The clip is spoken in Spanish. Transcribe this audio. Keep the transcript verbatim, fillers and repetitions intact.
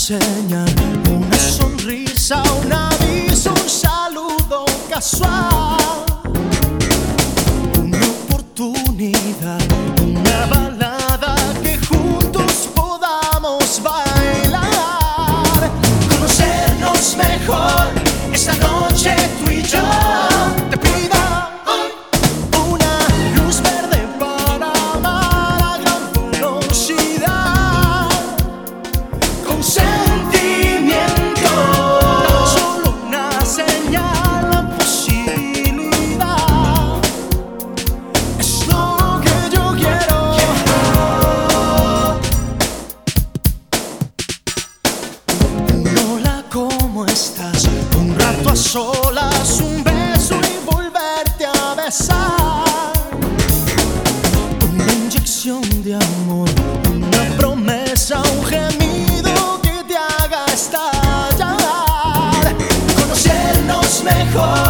señal, una sonrisa, un aviso, un saludo casual, una oportunidad, una balada que juntos podamos bailar, conocernos mejor esta noche tú y yo. Te pido una luz verde para amar a gran velocidad, con sentimiento, tan solo una señal, la posibilidad es lo que yo quiero. Un hola, ¿cómo estás? Un rato a solas, un beso y volverte a besar, una inyección de amor, una promesa, un gemido que te haga estallar, conocernos mejor